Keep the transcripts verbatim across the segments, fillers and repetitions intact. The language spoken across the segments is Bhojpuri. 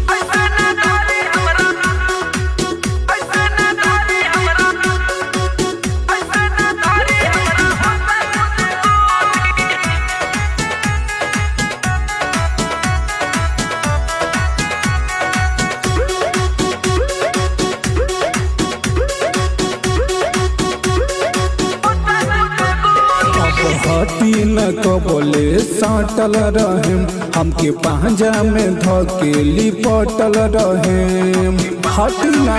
हटी न कबले साटल रहेम हमके पांजा में धके लिपटल रहेम। हटी ना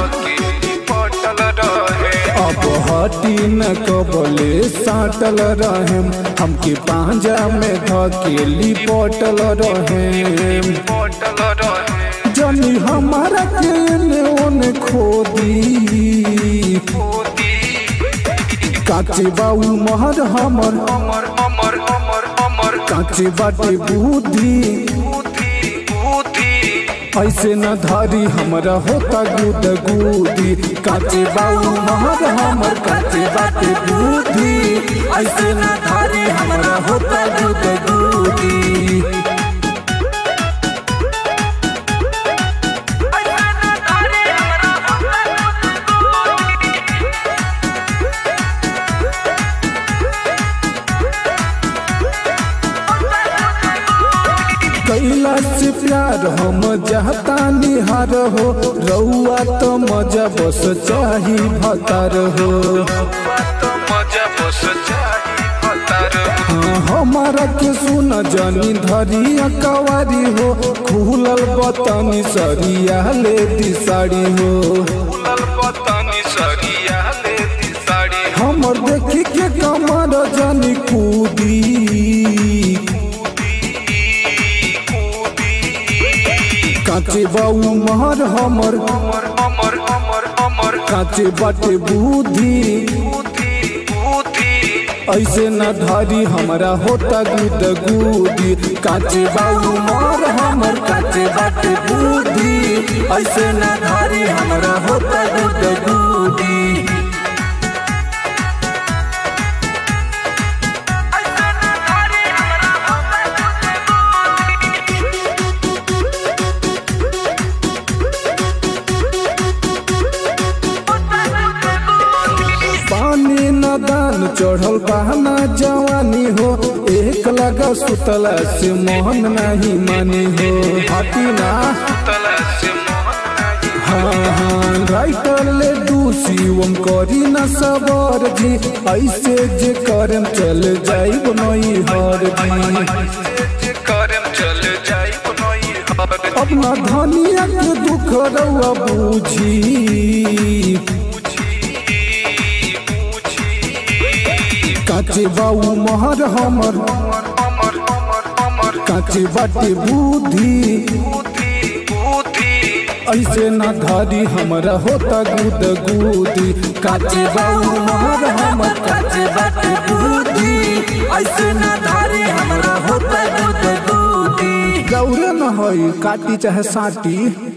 अब हटी न कबले साटल रहेम हमके पांजा में धके लिपटल रहेम। जनी हमारा के ने ओने खोदी काचे बाऊ महर हमर अमर अमर अमर अमर काचे बाटे बुद्धि ऐसे न धारी हमरा होता गुद गुदी। काचे बाऊ महर हमर काचे बाटे बुद्धि ऐसे न धारी हमरा होता गुद गुदी। कैला से प्यार हम जहता निहार हो रउआ तो मजा बस चाही भतार हो। हाँ हमारा के सुन जानी धरिया कवारी हो खुलल बतनी सरिया ले दिसाड़ी हो। हमर देखी के कमर जानी कूदी काचे बाऊ महर हमर अमर अमर अमर अमर काचे बाटे बुद्धि ऐसे न धारी हमरा होता गुद गुदी। काचे बाऊ महर हमर काचे बाटे बुद्धि ऐसे न धारी हमरा होता गुद गुदी। पानी नदान चढ़ल बहना जवानी हो एक लगा सुतला से मोहन नहीं मानी हो। हटी ना हाँ हाँ राइटर ले दूसी वम करी न सबर जी ऐसे जे करम चल जाइब नई हर जी। अपना धनिया के दुख रउआ बूझी काचे बाऊ महर हमर अमर अमर अमर काचे बाटे बुद्धि ऐसे न धारी हमरा होता गुद गुदी। काचे बाऊ महर हमर काचे बाटे बुद्धि ऐसे न धारी हमरा होता गुद गुदी। गौरे न होई काटी चाहे साटी।